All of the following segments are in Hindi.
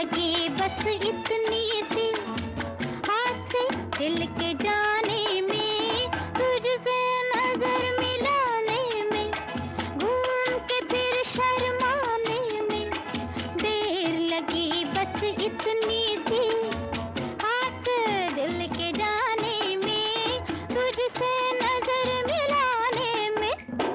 लगी बस इतनी सी, हाथ से दिल के जाने में, तुझसे नजर मिलाने में, घूम के फिर शर्माने में, देर लगी बस इतनी सी, हाथ दिल के जाने में, तुझसे नजर मिलाने में।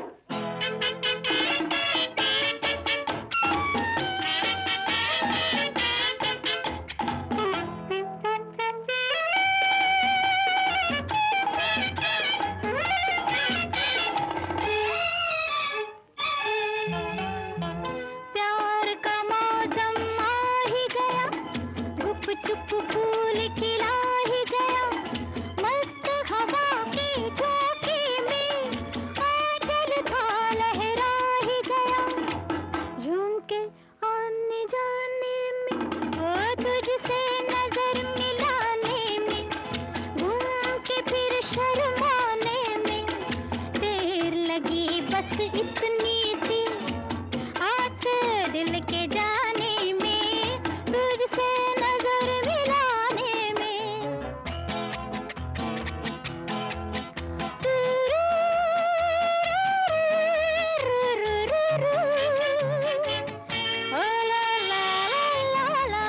प्यार का मौसम आ ही गया, गुप चुप फूल खिला ही गया, मस्त हवा के झोंके में आंचल था लहरा ही गया, झूम के आने जाने में, ओ तुझसे नजर मिलाने में, घूम के फिर शर्माने में, देर लगी बस इतनी सी, हाथ दिल के जाने में, तुझसे नजर मिलाने में। ओ ला ला ला ला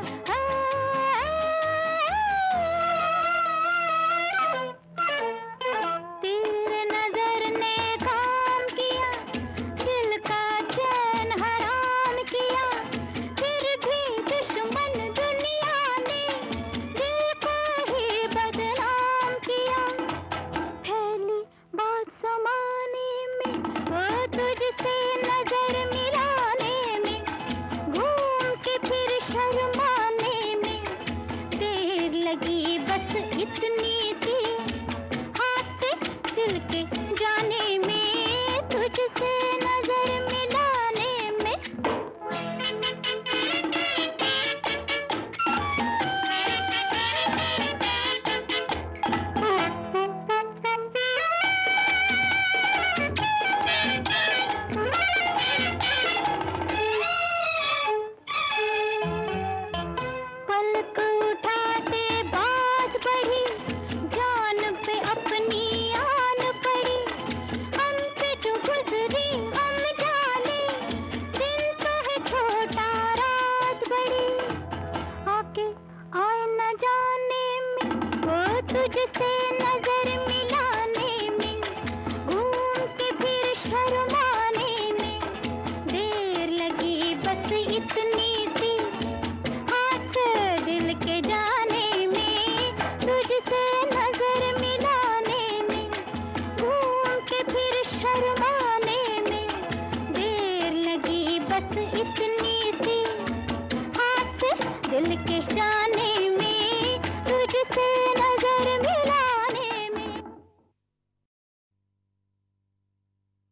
तेरे नजर ने काम किया, दिल का चैन हराम किया, फिर भी दुश्मन दुनिया ने दिल को ही बदनाम किया, फैली बात समाने में, ओ तुझसे नजर मिलाने में, घूम के फिर शर्माने में, देर लगी बस इतनी सी, हाथ से दिल के जाने में, तुझसे नजर मिलाने में। पलक उठाते बात बढ़ी, जान पे अपनी आन पड़ी, हम पे जो गुजरी हम जाने, दिन तो है छोटा रात बड़ी, आके आए न जाने में, वो तुझसे नजर